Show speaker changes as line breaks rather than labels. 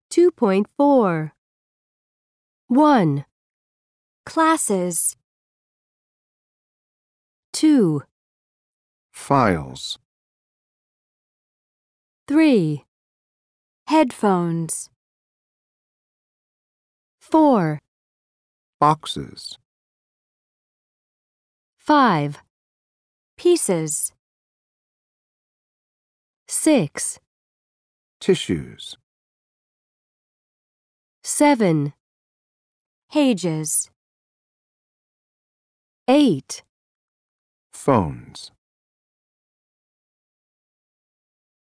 2.4 1,
classes,
2,
files,
3,
headphones,
4,
boxes,
5,
pieces,
6,
tissues,
7,
pages,
8.
phones.